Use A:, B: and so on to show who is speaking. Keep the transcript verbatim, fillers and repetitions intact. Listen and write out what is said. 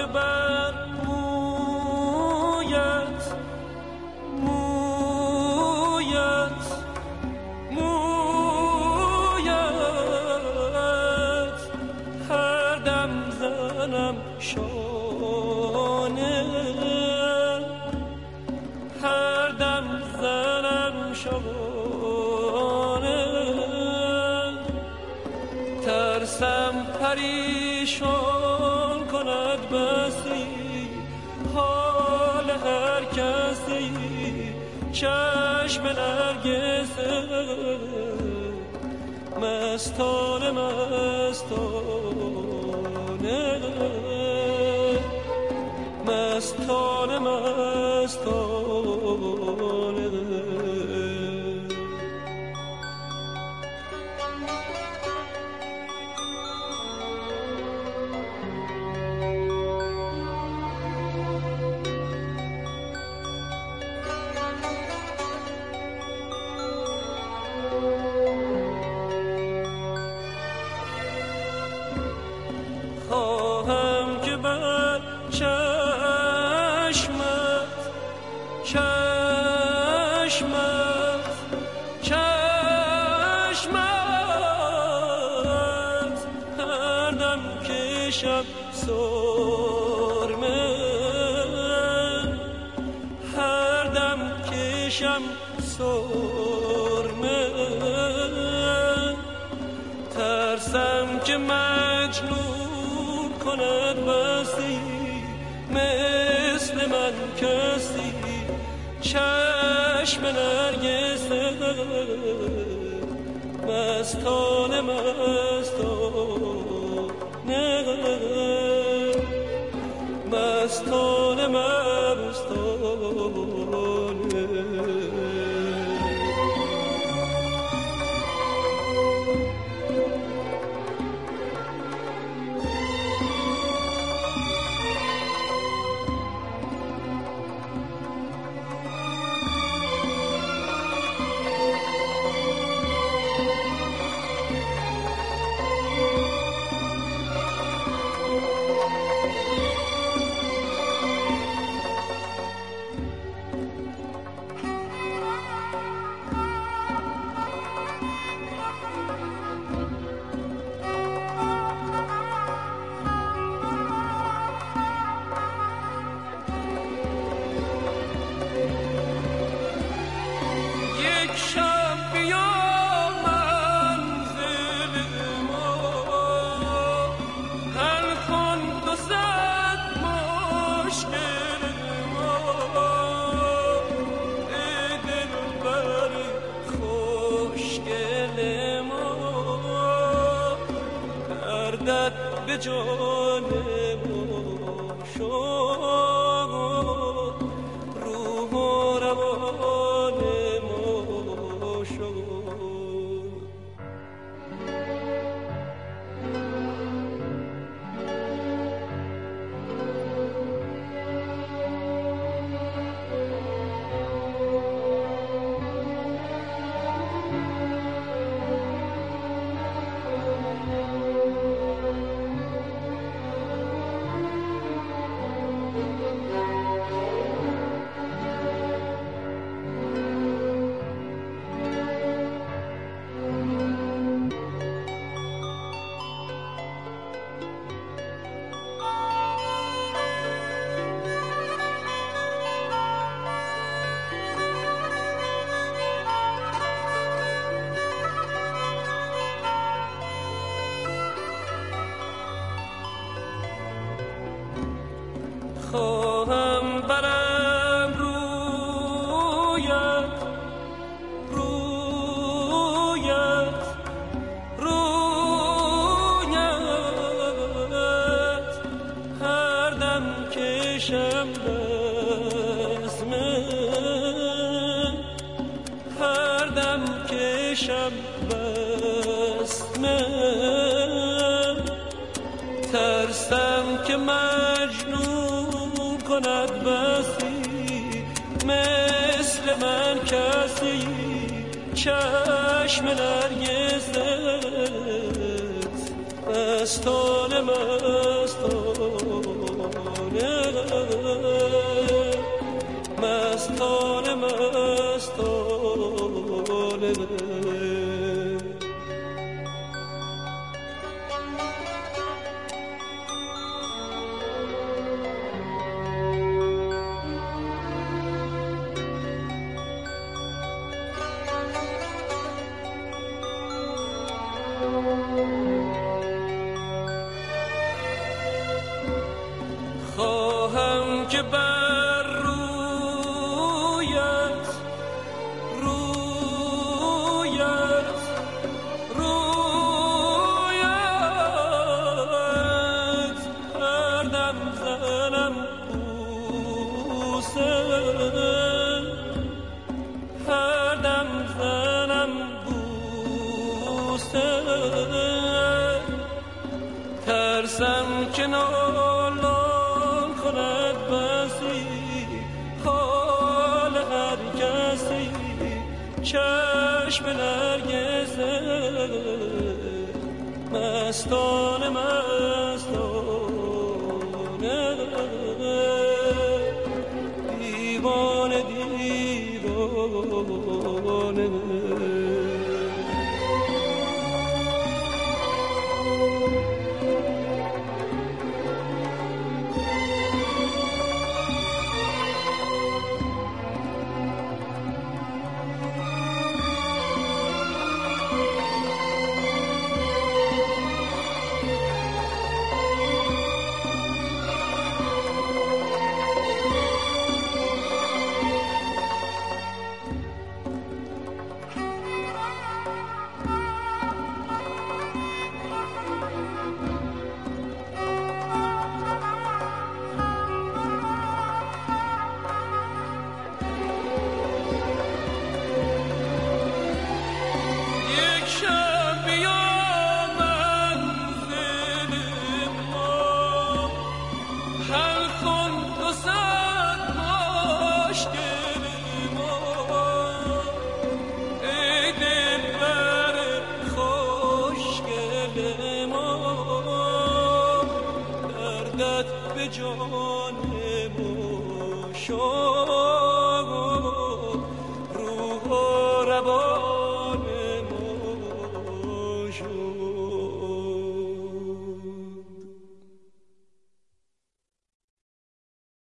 A: که بر مویت مویت مویت هر دم زنم شانه هر دم زنم شانه ترسم پریشان کند بسی حال هر کسی چشم نرگسه مستانه مستانه مستانه مستانه خواهم که بر چشمت چشمت چشمت هر دم کشم سرمه هر دم کشم سرمه ترسم که مجنون کند بسی مثل من کسی چشم نرگسه مستانه مستانه مستانه مستانه به جان ما شد روح و روان ما شد خواهم برم رویت رویت رویت هر دم کشم بسمه هر دم کشم بسمه ترسم که مجنون کند بسی مثل من کسی چشم نرگست مستانه مستانه مستانه مستانه خواهم که بر رویت رویت رویت هر دم زنم بوسه هر دم زنم بوسه ترسم که نالان کند بسی حال هر کسی چشم نرگسه مستانه مستانه دیوانه دیوانه به جان